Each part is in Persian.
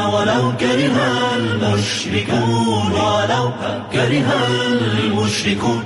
ولو كره المشركون ولو كره المشركون.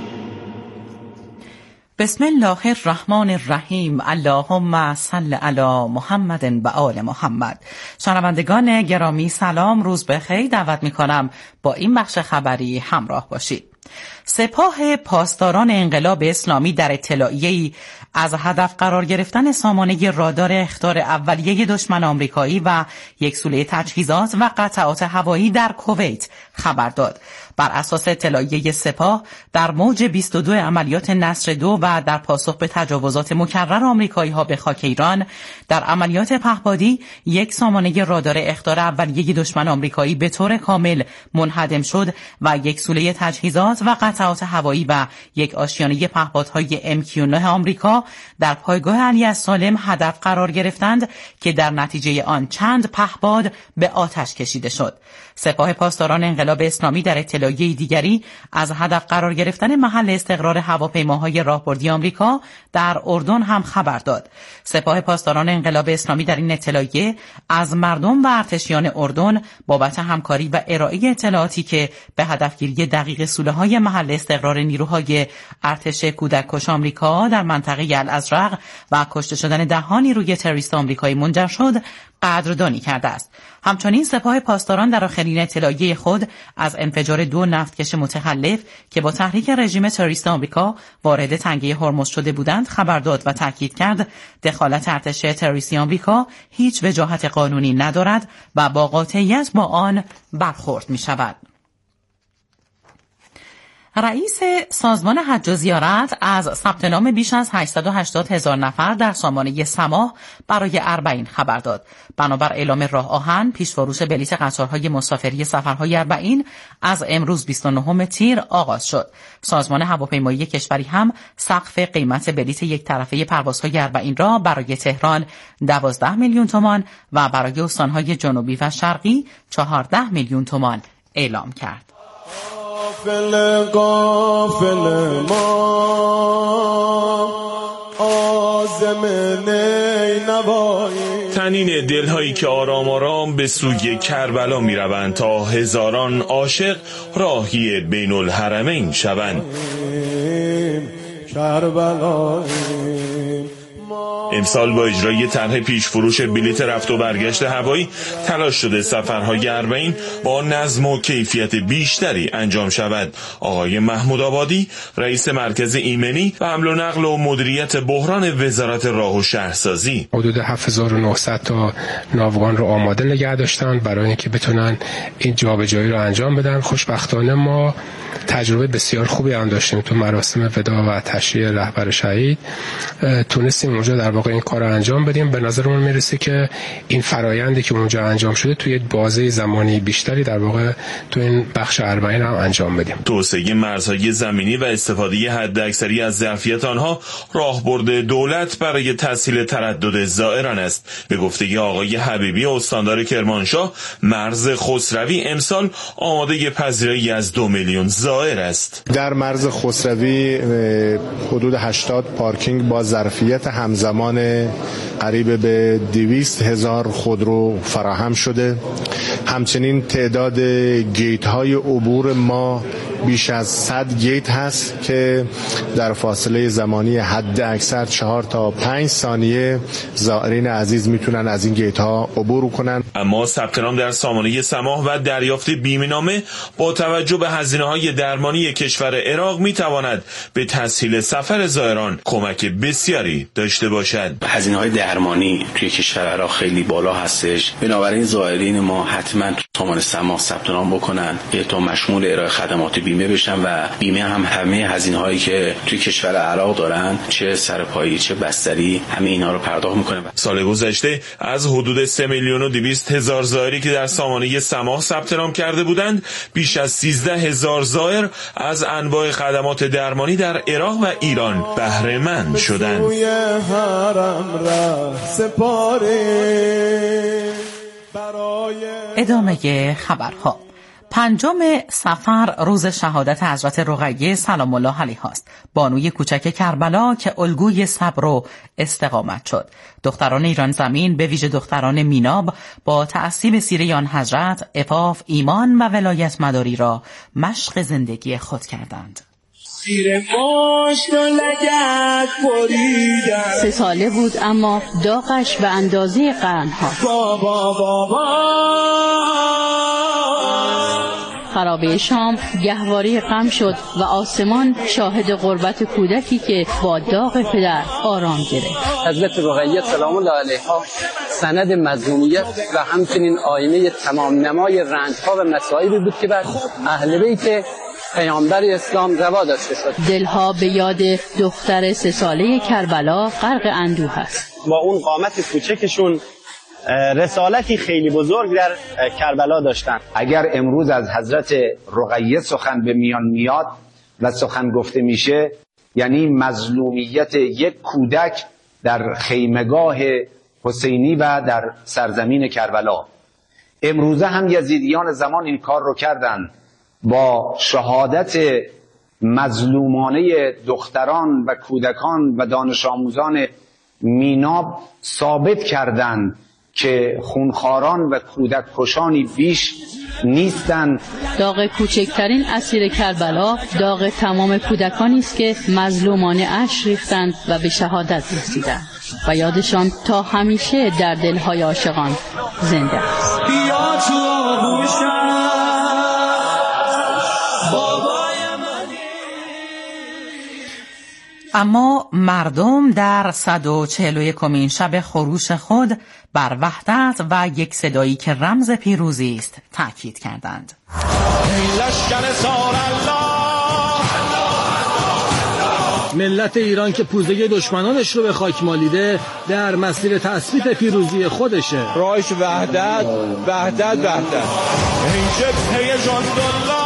بسم الله الرحمن الرحیم. اللهم صل علی محمد و آل محمد. شنوندگان گرامی سلام، روز بخیر. دعوت می‌کنم با این بخش خبری همراه باشید. سپاه پاسداران انقلاب اسلامی در اطلاعیه‌ای از هدف قرار گرفتن سامانه رادار اخطار اولیه دشمن آمریکایی و یک سوله تجهیزات و قطعات هوایی در کویت خبر داد. بر اساس اطلاعیه سپاه در موج 22 عملیات نصر 2 و در پاسخ به تجاوزات مکرر آمریکایی‌ها به خاک ایران، در عملیات پهپادی یک سامانه رادار اخطار اولیه دشمن آمریکایی به طور کامل منهدم شد و یک سوله تجهیزات و قطعات هوایی و یک آشیانه پهپادهای MQ-9 آمریکا در پایگاه علی السالم هدف قرار گرفتند که در نتیجه آن چند پهپاد به آتش کشیده شد. سپاه پاسداران انقلاب اسلامی در اطلاعیه دیگری از هدف قرار گرفتن محل استقرار هواپیماهای راهبردی آمریکا در اردن هم خبر داد. سپاه پاسداران انقلاب اسلامی در این اطلاعیه از مردم و ارتشیان اردن بابت همکاری و ارائه اطلاعاتی که به هدفگیری دقیق سوله‌های محل استقرار نیروهای ارتش کودککش آمریکا در منطقه الازرق و کشته شدن دهان نیروی تروریست آمریکایی منجر شد قدردانی کرده است. همچنین سپاه پاسداران در آخرین اطلاعیه خود از انفجار 2 نفتکش متخلف که با تحریک رژیم تروریست آمریکا وارد تنگه هرمز شده بودند خبر داد و تاکید کرد دخالت ارتش تروریستی آمریکا هیچ وجاهت قانونی ندارد و با قاطعیت با آن برخورد می شود. رئیس سازمان حج و زیارت از ثبت نام بیش از 880,000 نفر در سامانه سماح برای اربعین خبر داد. بنابر اعلام راه آهن، پیش‌فروش بلیط قطارهای مسافری سفرهای اربعین از امروز 29 تیر آغاز شد. سازمان هواپیمایی کشوری هم سقف قیمت بلیط یک طرفه پروازهای اربعین را برای تهران 12 میلیون تومان و برای استانهای جنوبی و شرقی 14 میلیون تومان اعلام کرد. قافل ما آزم نینوایی. تنین دلهایی که آرام آرام به سوی کربلا می روند تا هزاران عاشق راهی بین الحرمین شوند. امسال با اجرای طرح پیش فروش بلیط رفت و برگشت هوایی تلاش شده سفرهای اربعین با نظم و کیفیت بیشتری انجام شود. آقای محمود آبادی، رئیس مرکز ایمنی و حمل و نقل و مدیریت بحران وزارت راه و شهرسازی، حدود 7900 تا ناوگان رو آماده نگه داشتن برای اینکه بتونن این جابجایی رو انجام بدن. خوشبختانه ما تجربه بسیار خوبی هم داشتیم تو مراسم وداع و تشییع رهبر شهید، تونستیم اونجا در واقع این کار رو انجام بدیم. به نظرمون میرسه که این فرایندی که اونجا انجام شده توی بازه زمانی بیشتری در واقع تو این بخش اربعین هم انجام بدیم. توسعه مرزهای زمینی و استفاده حداکثری از ظرفیت آنها راهبرد دولت برای تسهیل تردد زائران است. به گفته آقای حبیبی، استاندار کرمانشاه، مرز خسروی امسال آماده پذیرایی از 2 میلیون زائر است. در مرز خسروی حدود 80 پارکینگ با ظرفیت همزمان قریب به 200,000 خودرو فراهم شده. همچنین تعداد گیت های عبور ما بیش از 100 گیت هست که در فاصله زمانی حد اکثر 4 تا 5 ثانیه زائرین عزیز میتونن از این گیت ها عبور کنن. اما ثبت نام در سامانه سماح و دریافت بیمه‌نامه با توجه به هزینه‌های درمانی کشور عراق میتواند به تسهیل سفر زائران کمک بسیاری داشته باشد. هزینه‌های درمانی توی کشور عراق خیلی بالا هستش، بنابراین زائرین ما حتما تو سامانه سماح ثبت نام بکنن تا مشمول ارائه خدمات بیمه بشن و بیمه هم همه هزینه‌هایی که توی کشور عراق دارن، چه سرپایی چه بستری، همه اینا رو پرداخت میکنه. سال گذشته از حدود 3,200,000 زائری که در سامانه سماح ثبت نام کرده بودند، بیش از 13,000 زائر از انواع خدمات درمانی در عراق و ایران بهره مند شدند. ادامه خبرها. 5 صفر روز شهادت حضرت رقیه سلام الله علیها است، بانوی کوچک کربلا که الگوی صبر و استقامت شد. دختران ایران زمین، به ویژه دختران میناب، با تعصیب سیره آن حضرت عفاف، ایمان و ولایت مداری را مشق زندگی خود کردند. 3 ساله بود اما داغش به اندازه قرنها. خرابه شام گهواره غم شد و آسمان شاهد قربت کودکی که با داغ پدر آرام گرفت. حضرت رقیه سلام الله علیها سند مظلومیت و همچنین آینه تمام نمای رنج‌ها و مصائبی بود که بر اهل بیت پیامبر اسلام روا داشته شد. دلها به یاد دختر 3 ساله کربلا غرق اندوه است. با اون قامت کوچکشون رسالتی خیلی بزرگ در کربلا داشتن. اگر امروز از حضرت رقیه سخن به میان میاد و سخن گفته میشه، یعنی مظلومیت یک کودک در خیمگاه حسینی و در سرزمین کربلا. امروزه هم یزیدیان زمان این کار رو کردن، با شهادت مظلومانه دختران و کودکان و دانش آموزان میناب ثابت کردند که خونخواران و کودک کشانی بیش نیستند. داغ کوچکترین اسیر کربلا داغ تمام کودکانی است که مظلومانه اشک ریختند و به شهادت رسیدند و یادشان تا همیشه در دلهای عاشقان زنده است. اما مردم در 141مین شب خروش خود بر وحدت و یک صدایی که رمز پیروزی است تأکید کردند. ملت ایران که پوزه دشمنانش رو به خاک مالیده در مسیر تثبیت پیروزی خودشه. راهش وحدت وحدت وحدت. این جبهه جندالله.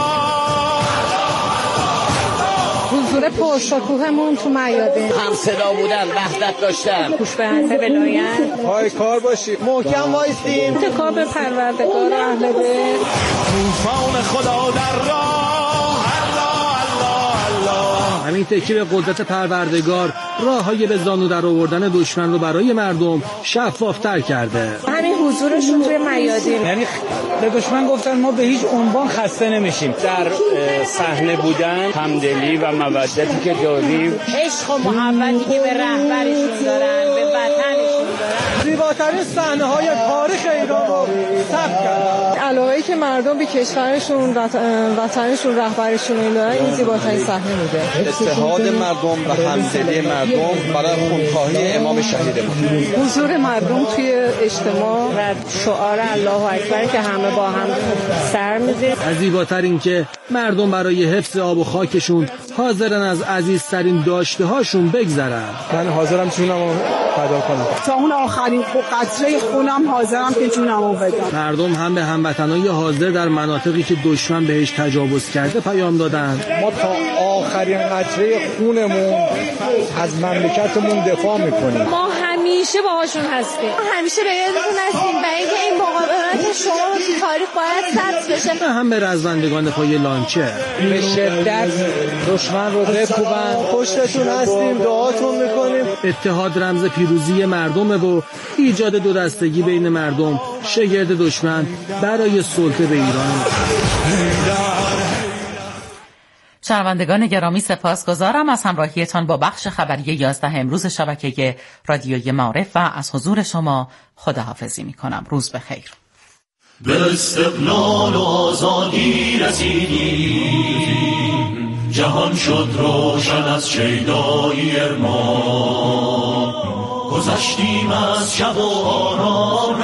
حضور پرشکوهمون تو میادین، هم صدا بودن، وحدت داشتن، خوشبخت ولایت، پای کار باشیم، محکم وایسیم، اتکاب پروردگار اهل بیت، طوفان خدا در راه، الله الله الله. همین تکیه به قدرت پروردگار راههای به زانو در آوردن دشمن رو برای مردم شفافتر کرده. همین حضورشون توی میادین، یعنی به دشمن گفتن ما به هیچ عنوان خسته نمیشیم. در صحنه بودن، همدلی و مودتی که داریم، عشق و محبتی که به رهبرشون دارن، به وطنشون دارن، زیباترین صحنه‌های تاریخ ایران رو ثبت کردن. علاقه‌ای که مردم به کشورشون، وطنشون، رهبرشون دارن، این زیباترین صحنه بوده. اتحاد مردم و همدلی مردم برای خونخواهی امام شهیدمون. حضور مردم توی اجتماع و شعار الله اکبر که همه با هم سر می‌زنیم. از زیباتر این که مردم برای حفظ آب و خاکشون حاضرن از عزیزترین داشته‌هاشون بگذرن. من حاضرم جونمو فدا کنم. تا اون آخرین قطره خونم حاضرم که جونمو بدم. مردم هم به هموطنای حاضر در مناطقی که دشمن بهش تجاوز کرده پیام دادن. ما تا آخرین قطره خونمون از مملکتمون دفاع میکنیم. ما همیشه باهاشون هستیم. همیشه به یادتون هستیم برای اینکه این مقاومت شما رو تو تاریخ باید ثبت بشه. هم به رزمندگان پای لانچه به شدت دشمن رو بکوبن. پشتتون هستیم، دعاتون میکنیم. اتحاد رمز پیروزی مردمه و ایجاد دو دستگی بین مردم شگرد دشمن برای سلطه به ایران. شنوندگان گرامی، سپاسگزارم از همراهیتان با بخش خبری 11 امروز شبکه رادیوی معارف و از حضور شما خداحافظی می‌کنم. روز بخیر. به استقلال و آزادی رسیدیم، جهان شد روشن از شیدایی ارمان، گذشتیم از شب و آرام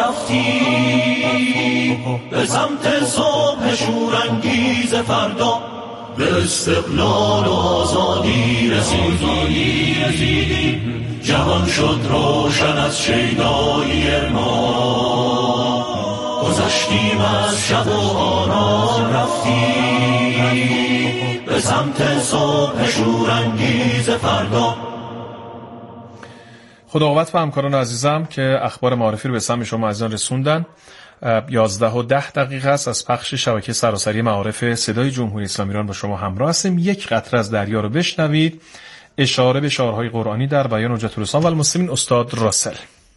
رفتیم به سمت صبح شورانگیز فردا. به استقلال و آزادی رسیدیم، جهان شد روشن از شیدایی ارمان، گذشتیم از شب و آرام رفتیم به سمت صبح شورانگیز فردا. خداوند و همکاران عزیزم که اخبار معارفی رو به سمع شما عزیزان رسوندن، 11:10 است از پخش شبکه سراسری معارف صدای جمهوری اسلامی ایران با شما همراه هستیم. یک قطره از دریا رو بشنوید. اشاره به شعارهای قرآنی در بیان حجت الاسلام و المسلمین استاد راسل.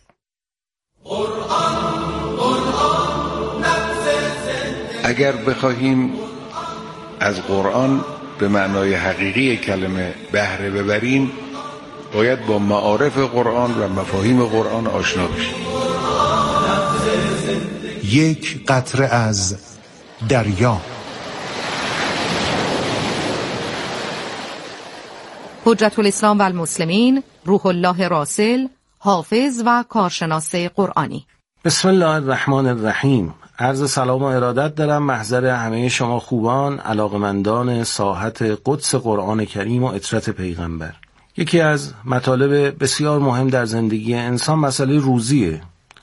اگر بخواهیم از قرآن به معنای حقیقی کلمه بهره ببریم، باید با معارف قرآن و مفاهیم قرآن آشنا بشیم. یک قطره از دریا. حجت الاسلام و المسلمین روح الله راسل، حافظ و کارشناس قرآنی. بسم الله الرحمن الرحیم. عرض سلام و ارادت دارم محضر همه شما خوبان، علاقمندان ساحت قدس قرآن کریم و اطرت پیغمبر. یکی از مطالب بسیار مهم در زندگی انسان مسئله روزیه.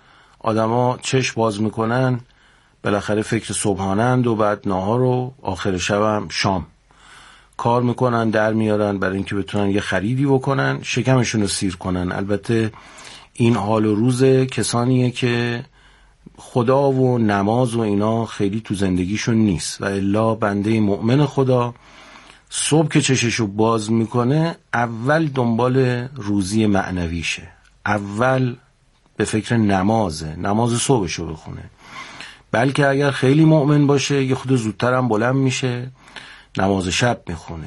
آدما چشم باز میکنن، بالاخره فکر صبحانند و بعد ناهار و آخر شبم شام. کار میکنن، در میارن برای اینکه بتونن یه خریدی بکنن، شکمشون رو سیر کنن. البته این حال و روز کسانیه که خدا و نماز و اینا خیلی تو زندگیشون نیست و الا بنده مؤمن خدا صبح که چششو باز میکنه اول دنبال روزی معنویشه، اول به فکر نماز صبحشو بخونه. بلکه اگر خیلی مؤمن باشه یه خود زودتر هم بلند میشه، نماز شب میخونه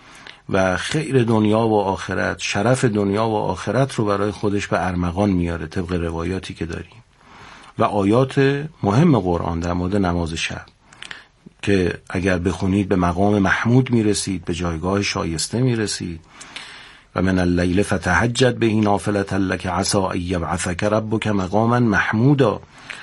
و خیر دنیا و آخرت، شرف دنیا و آخرت رو برای خودش به ارمغان میاره طبق روایاتی که داریم و آیات مهم قرآن در مورد نماز شب که اگر بخونید به مقام محمود میرسید، به جایگاه شایسته میرسید. و من اللیل فتهجد به نافلة لک عسی ان یبعثک ربک مقاما محمودا.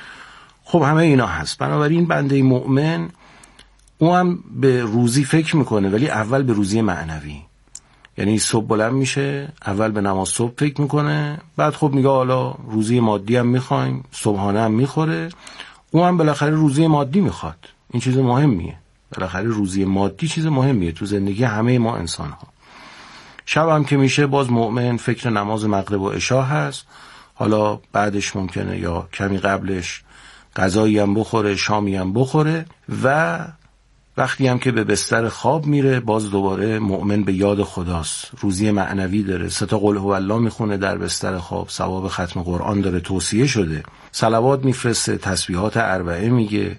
خب همه اینا هست. بنابراین بنده مؤمن او هم به روزی فکر میکنه، ولی اول به روزی معنوی. یعنی صبح بلند میشه، اول به نماز صبح فکر میکنه، بعد خب میگه حالا روزی مادی هم میخوایم، صبحانه هم میخوره. او هم بالاخره روزی مادی میخواد. این چیز مهمیه. بالاخره روزی مادی چیز مهمیه تو زندگی همه ما انسان ها. شب هم که میشه باز مؤمن فکر نماز مغرب و عشا هست. حالا بعدش ممکنه یا کمی قبلش غذایی هم بخوره، شامی هم بخوره و وقتی هم که به بستر خواب میره باز دوباره مؤمن به یاد خداست. روزی معنوی داره، 3 قل هو الله میخونه در بستر خواب، ثواب ختم قرآن داره توصیه شده، صلوات میفرسته، تسبیحات 40 میگه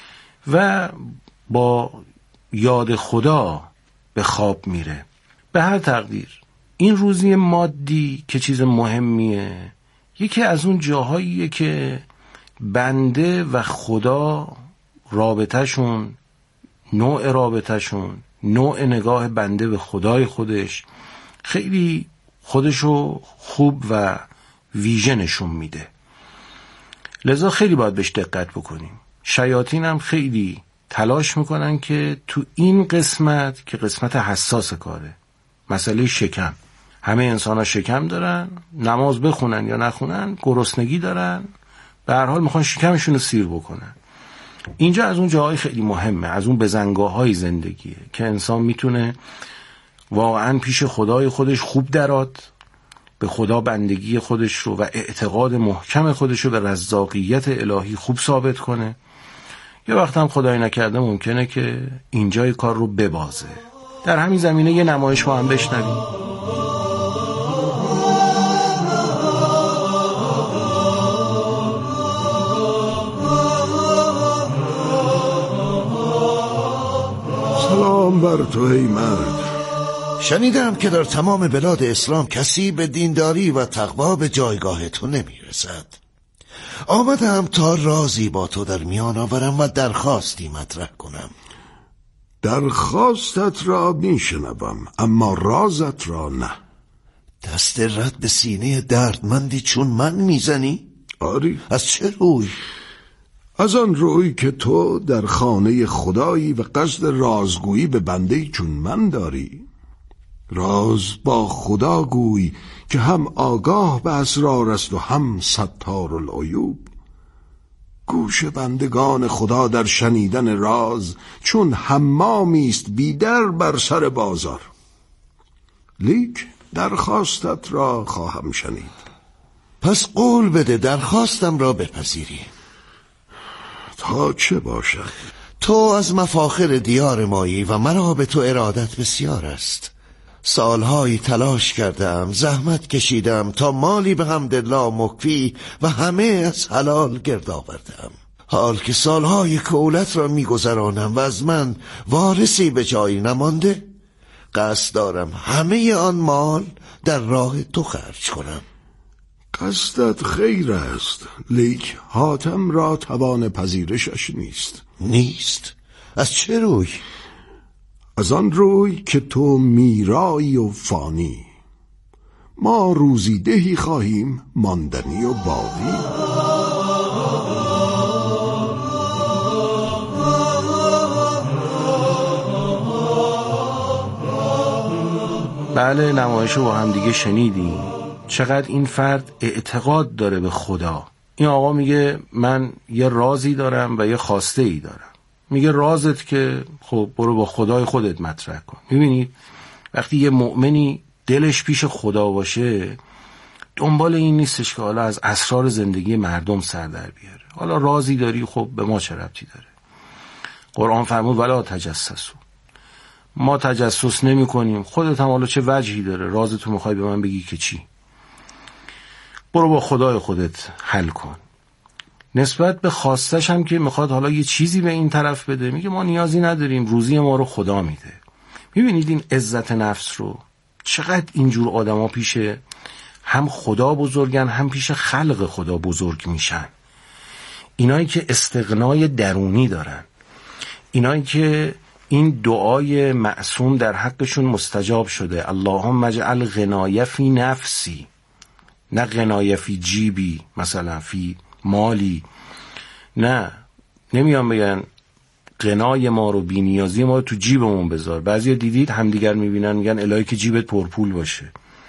و با یاد خدا به خواب میره. به هر تقدیر این روزی مادی که چیز مهمیه، یکی از اون جاهاییه که بنده و خدا رابطهشون، نوع رابطهشون، نوع نگاه بنده به خدای خودش خیلی خودشو خوب و ویژه نشون میده. لذا خیلی باید بهش دقت بکنیم. شیاطین هم خیلی تلاش میکنن که تو این قسمت که قسمت حساس کاره، مسئله شکم، همه انسان ها شکم دارن، نماز بخونن یا نخونن گرسنگی دارن، به هر حال میخوان شکمشون رو سیر بکنن. اینجا از اون جاهای خیلی مهمه، از اون بزنگاه‌های زندگیه که انسان میتونه واقعا پیش خدای خودش خوب دراد، به خدا بندگی خودش رو و اعتقاد محکم خودش رو به رزاقیت الهی خوب ثابت کنه. یه وقت هم خدای نکرده ممکنه که اینجای کار رو ببازه. در همین زمینه یه نمایش با هم بشنویم. سلام بر تو ای مرد. شنیدم که در تمام بلاد اسلام کسی به دینداری و تقوا به جایگاه تو نمیرسد. آمدم تا رازی با تو در میان آورم و درخواستی مطرح کنم. درخواستت را میشنوم، اما رازت را نه. دست رد به سینه دردمندی چون من میزنی؟ آری. از چه روی؟ از آن روی که تو در خانه خدایی و قصد رازگویی به بنده‌ای چون من داری. راز با خدا گوی که هم آگاه به اسرار است و هم ستار العیوب. گوش بندگان خدا در شنیدن راز چون حمامی است بی در بر سر بازار. لیک درخواستت را خواهم شنید. پس قول بده درخواستم را بپذیری. تا چه باشد؟ تو از مفاخر دیار مایی و مرا به تو ارادت بسیار است. سالهایی تلاش کردم، زحمت کشیدم تا مالی به حمدالله مکفی و همه از حلال گرد آوردم. حال که سالهای کهولت را میگذرانم و از من وارثی به جایی نمانده، قصد دارم همه آن مال در راه تو خرج کنم. قصدت خیر است، لیک حاتم را توان پذیرشش نیست. نیست؟ از چه روی؟ از آن روی که تو میرایی و فانی، ما روزی دهی خواهیم ماندنی و باقی. بله، نمایشو با هم دیگه شنیدیم. چقدر این فرد اعتقاد داره به خدا. این آقا میگه من یه رازی دارم و یه خواسته ای دارم. میگه رازت که خب برو با خدای خودت مطرح کن. میبینید وقتی یه مؤمنی دلش پیش خدا باشه، دنبال این نیستش که حالا از اسرار زندگی مردم سر در بیاره. حالا رازی داری، خب به ما چه ربطی داره؟ قرآن فرمود ولا تجسسوا. ما تجسس نمی کنیم. خودت هم حالا چه وجهی داره؟ رازتو میخوای به من بگی که چی؟ برو با خدای خودت حل کن. نسبت به خواستش هم که میخواد حالا یه چیزی به این طرف بده، میگه ما نیازی نداریم، روزی ما رو خدا میده. میبینید این عزت نفس رو چقدر اینجور آدما پیش هم خدا بزرگن، هم پیش خلق خدا بزرگ میشن. اینایی که استغنای درونی دارن، اینایی که این دعای معصوم در حقشون مستجاب شده، اللهم اجعل غنای فی نفسی، نه غنای فی جیبی، مثلا فی مالی. نه، نمیان بگن غنای ما رو، بی نیازی ما رو تو جیبمون بذار. بعضیا دیدید همدیگر میبینن میگن الهی که جیبت پرپول باشه.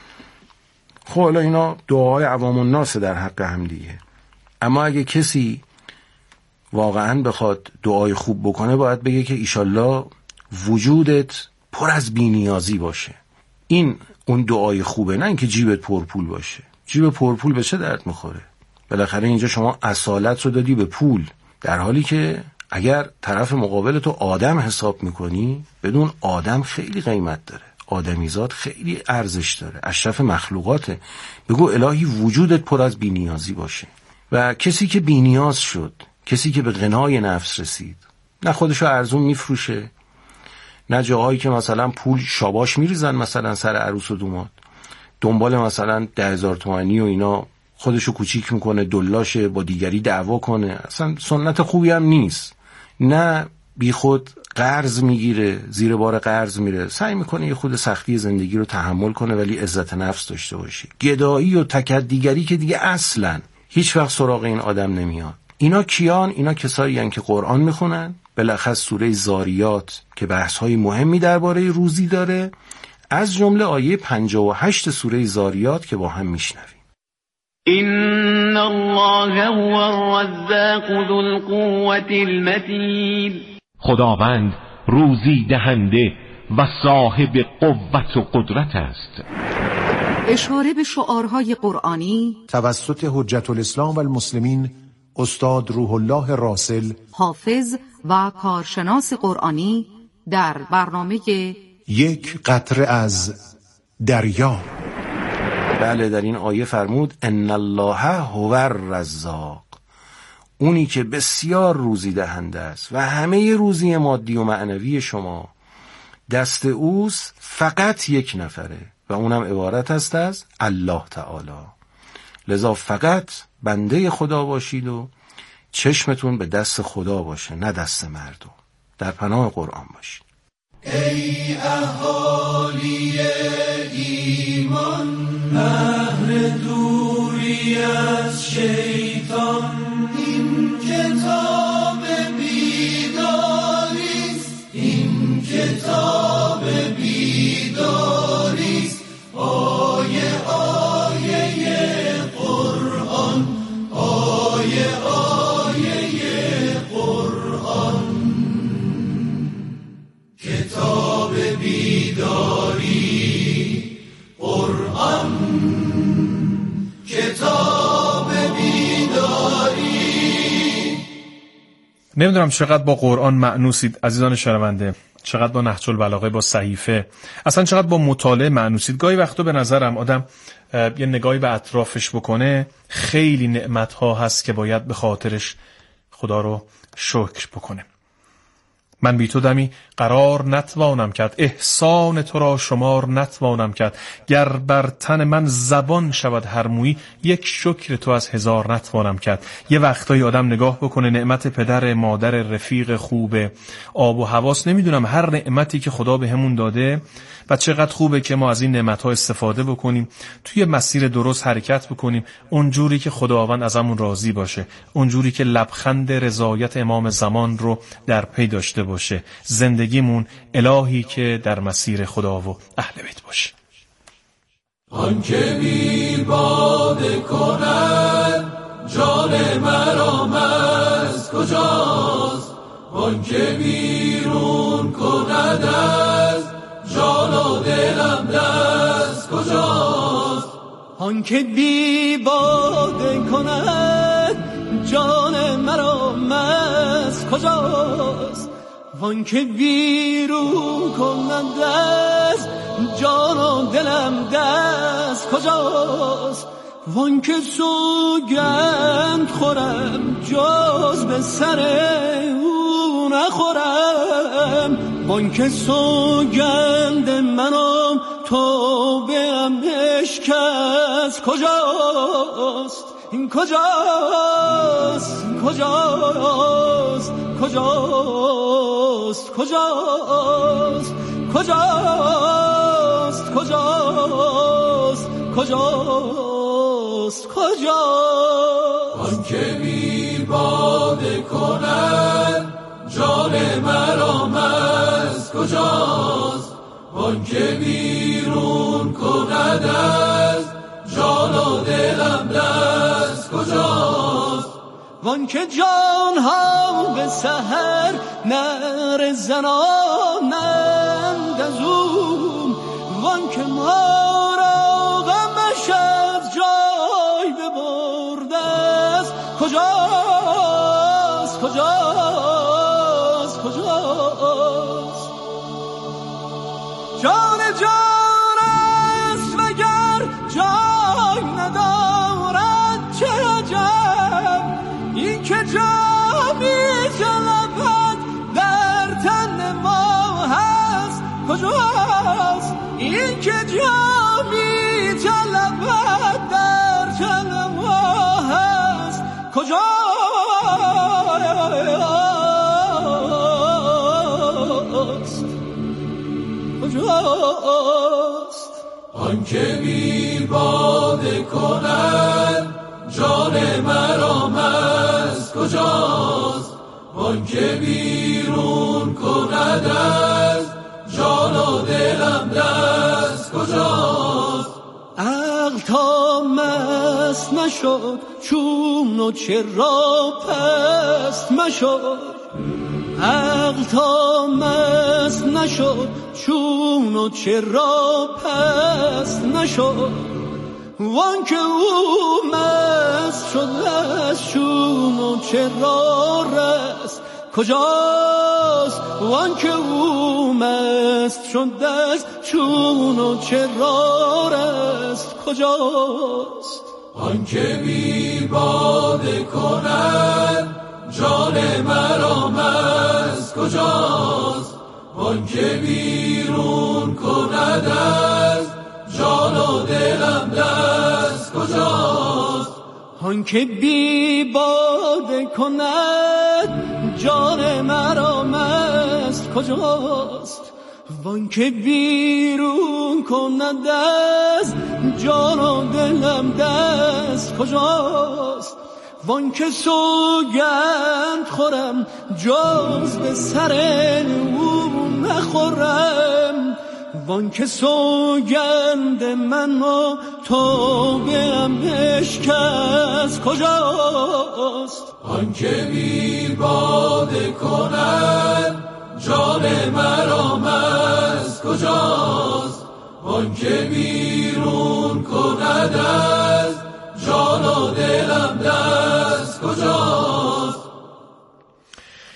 خب حالا اینا دعای عوام الناس در حق همدیگه. اما اگه کسی واقعا بخواد دعای خوب بکنه، باید بگه که ایشالله وجودت پر از بی نیازی باشه. این اون دعای خوبه، نه اینکه جیبت پرپول باشه. جیب پرپول به چه درد میخوره؟ بالاخره اینجا شما اصالت رو دادی به پول، در حالی که اگر طرف مقابل تو آدم حساب میکنی، بدون آدم خیلی قیمت داره. آدمیزاد خیلی ارزش داره، اشرف مخلوقاته. بگو الهی وجودت پر از بی نیازی باشه. و کسی که بی نیاز شد، کسی که به غنای نفس رسید، نه خودشو ارزون میفروشه، نه جاهایی که مثلا پول شاباش میریزن مثلا سر عروس و دوماد، دنبال مثلا 10,000 تومانی و اینا خودشو کوچیک میکنه، دلاشه، با دیگری دعوا کنه. اصلا سنت خوبی هم نیست. نه بی خود قرض میگیره، زیر بار قرض میره، سعی میکنه یه خود سختی زندگی رو تحمل کنه ولی عزت نفس داشته باشه. گدایی و تکدیگری که دیگه اصلا هیچ وقت سراغ این آدم نمیاد. اینا کیان؟ اینا کسایی هستن که قرآن میخونن، بالاخص سوره زاریات که بحث‌های مهمی درباره روزی داره، از جمله آیه 58 سوره زاریات که با هم میشنویم. این الله هو الرزاق ذو القوة المتین. خداوند روزی دهنده و صاحب قوت و قدرت است. اشاره به شعارهای قرآنی توسط حجت الاسلام و المسلمین استاد روح الله راسل، حافظ و کارشناس قرآنی، در برنامه یک قطره از دریا. بله، در این آیه فرمود ان الله هو الرزاق، اونی که بسیار روزی دهنده است و همه روزی مادی و معنوی شما دست اوست. فقط یک نفره و اونم عبارت است از الله تعالی. لذا فقط بنده خدا باشید و چشمتون به دست خدا باشه، نه دست مردم. در پناه قرآن باشید. ای اهالی ایمان، اهل دوری از شیطان، این کتاب بیداریست، این کتاب بیداریست. آیه آیه قرآن، آیه آیه قرآن، کتاب بیداری قرآن، کتاب بیداری. نمیدونم چقدر با قرآن مأنوسید عزیزان شنونده، چقدر با نهج البلاغه، با صحیفه، اصلا چقدر با مطالعه مأنوسید. گاهی وقتا به نظرم آدم یه نگاهی به اطرافش بکنه، خیلی نعمت‌ها هست که باید به خاطرش خدا رو شکر بکنه. من بی تو دمی قرار نتوانم کرد، احسان تو را شمار نتوانم کرد. گر بر تن من زبان شود هر مویی، یک شکر تو از هزار نتوانم کرد. یه وقتایی آدم نگاه بکنه نعمت پدر، مادر، رفیق خوب، آب و هواست، نمیدونم هر نعمتی که خدا به همون داده و چقدر خوبه که ما از این نعمت‌ها استفاده بکنیم، توی مسیر درست حرکت بکنیم، اونجوری که خداوند ازمون راضی باشه، اونجوری که لبخند رضایت امام زمان رو در پی داشته باشه. زندگیمون الهی که در مسیر خدا و اهل بیت باشه. آن که بی باده کند جان مرا مست کجاست؟ آن که بیرون کند از جان و دلم دست کجاست؟ آن که بی باده کند جان مرا مست کجاست؟ آن که بیرون کند از جان و دلم دست کجاست؟ وان که سوگند خورم جز به سر او نخورم. وان که سوگند منم توبه ام بشکست کجاست؟ این کجاست؟ این کجاست؟ کجاست؟ کجاست؟ کجاست؟ کجاست؟ کجاست؟ کجاست؟ آن که بی باده کند جان مرا مست کجاست؟ آن که بیرون کند از جان و دلم دست کجاست؟ وان که جان ها به سحر نر زنانند از اون، وان که ما را غمش از جای ببرده است کجاست؟ کجاست؟ کجاست؟ جان جان است وگر جای ندارد چه عجب، این که جا می طلبد در تن ما هست کجاست؟ این که جا می طلبد در تن ما هست کجاست؟ کجاست؟ آن که بی باده کند جان مرا مست کجاست؟ آن که بیرون کند از جان و دلم دست کجاست؟ عقل تا مست نشد چون و چرا پست مشد. عقل تا مست نشد چون و چرا پست نشد. وان که او مست شد از چون و چرا رست کجاست؟ وان که او مست شد از چون و چرا رست کجاست؟ آن که بی باده کند جان مرا مست کجاست؟ آن که بیرون کند از جان و دلم دست کجاست؟ آن که بی باده کند جان مرا مست کجاست؟ وان که بیرون کند از جان و دلم دست کجاست؟ وان که سوگند خورم جز به سر او نخورم. وان که سوگند من و توبه ام بشکست کجاست؟ آن که بی باده کند جان مرا مست کجاست؟ آن که بیرون کند از جان و دلم دست کجاست؟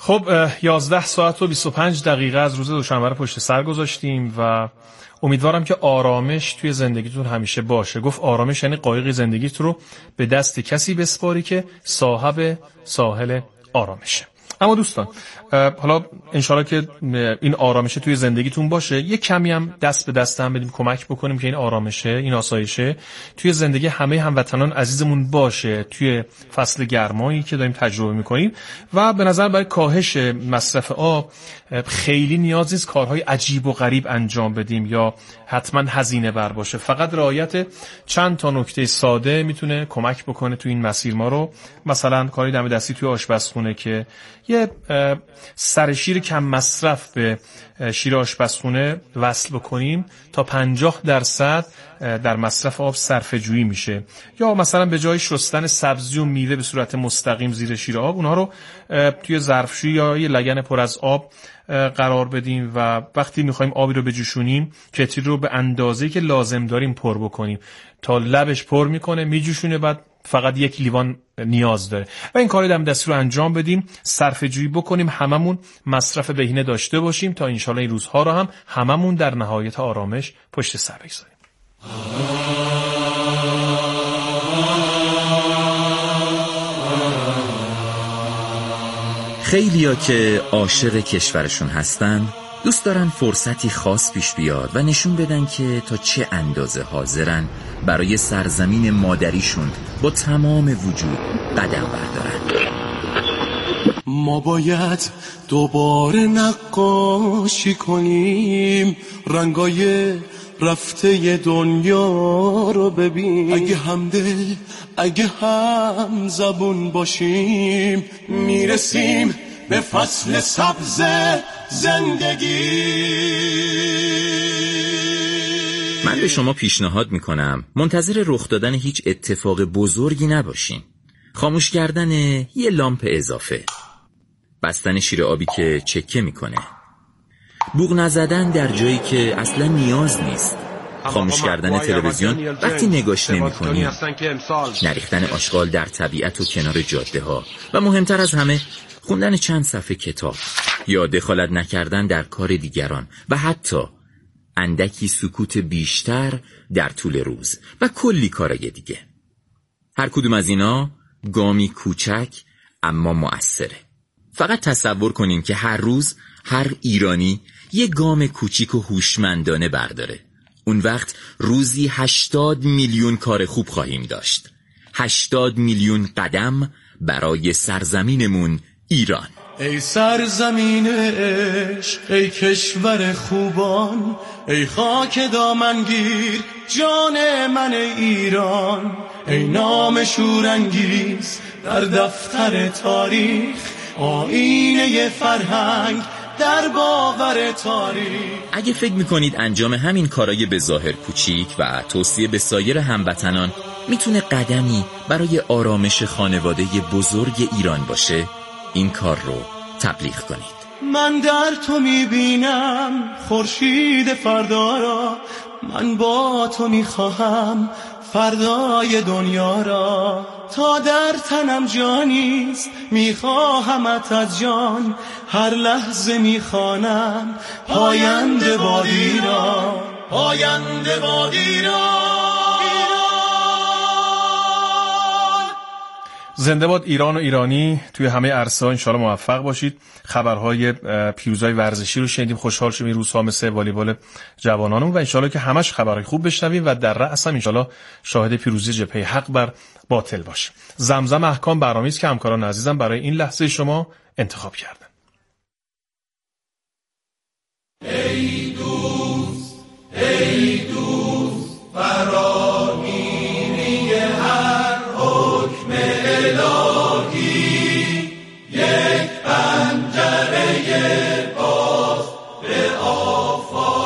خب 11 ساعت و 25 دقیقه از روز دوشنبه رو پشت سر گذاشتیم و امیدوارم که آرامش توی زندگیتون همیشه باشه. گفت آرامش یعنی قایق زندگیت رو به دست کسی بسپاری که صاحب ساحل آرامشه. اما دوستان حالا انشالله که این آرامشه توی زندگیتون باشه، یک کمی هم دست به دست هم بدیم، کمک بکنیم که این آرامشه، این آسایشه توی زندگی همه هموطنان عزیزمون باشه توی فصل گرمایی که داریم تجربه میکنیم. و به نظر برای کاهش مصرف آب خیلی نیاز نیست کارهای عجیب و غریب انجام بدیم یا حتما هزینه بر باشه. فقط رعایت چند تا نکته ساده میتونه کمک بکنه توی این مسیر ما رو. مثلا کاری دم دستی توی آشپزخونه که یه سر شیر کم مصرف به شیر آشپزخونه وصل بکنیم تا 50% در مصرف آب صرفه جویی میشه. یا مثلا به جای شستن سبزی و میوه به صورت مستقیم زیر شیر آب، اونها رو توی ظرفشویی یا یه لگن پر از آب قرار بدیم و وقتی میخوایم آبی رو بجوشونیم کتری رو به اندازه‌ای که لازم داریم پر بکنیم تا لبش پر میکنه، میجوشونه، بعد فقط یک لیوان نیاز داره. و این کار دم دستی رو انجام بدیم، صرفه جویی بکنیم، هممون مصرف بهینه داشته باشیم تا انشالله این روزها رو هم هممون در نهایت آرامش پشت سر بگذاریم. خیلیا که عاشق کشورشون هستن دوست دارن فرصتی خاص پیش بیاد و نشون بدن که تا چه اندازه حاضرن برای سرزمین مادریشون با تمام وجود قدم بردارن. ما باید دوباره نقاشی کنیم، رنگای رفته دنیا رو ببین. اگه همدل اگه هم زبون باشیم میرسیم به فصل سبز زندگی. من به شما پیشنهاد میکنم منتظر رخ دادن هیچ اتفاق بزرگی نباشین. خاموش کردن یه لامپ اضافه، بستن شیر آبی که چکه میکنه، بوق نزدن در جایی که اصلا نیاز نیست، خاموش کردن تلویزیون وقتی نگاش نمی‌کنی، نریختن آشغال در طبیعت و کنار جاده ها و مهمتر از همه خوندن چند صفحه کتاب یا دخالت نکردن در کار دیگران و حتی اندکی سکوت بیشتر در طول روز و کلی کارای دیگه. هر کدوم از اینا گامی کوچک اما مؤثره. فقط تصور کنین که هر روز هر ایرانی یه گام کوچیک و هوشمندانه برداره. اون وقت روزی 80 میلیون کار خوب خواهیم داشت. 80 میلیون قدم برای سرزمینمون ایران. ای سرزمین عشق، ای کشور خوبان، ای خاک دامنگیر جان من ایران، ای نام شورانگیز در دفتر تاریخ، آینه فرهنگ در باور تاریخ. اگه فکر میکنید انجام همین کارای به ظاهر کوچیک و توصیه به سایر هموطنان میتونه قدمی برای آرامش خانواده بزرگ ایران باشه، این کار رو تبلیغ کنید. من در تو میبینم خورشید فردا را، من با تو میخواهم فردای دنیا را، تا در تنم جانیست میخواهمت از جان، هر لحظه میخوانم پاینده بادی را، پاینده بادی را. زنده باد ایران و ایرانی. توی همه عرصه‌ها انشالله موفق باشید. خبرهای پیروزی ورزشی رو شنیدیم، خوشحال شدیم این روزها مثل والیبال جوانانمون و انشالله که همش خبرهای خوب بشنویم و در رأس هم انشالله شاهد پیروزی جبهه حق بر باطل باشیم. زمزم احکام برنامه‌ای است که همکاران عزیزم برای این لحظه شما انتخاب کردن. ای دوست ای دوست فراگیری هر حکم الهی، یک پنجره باز به آفاق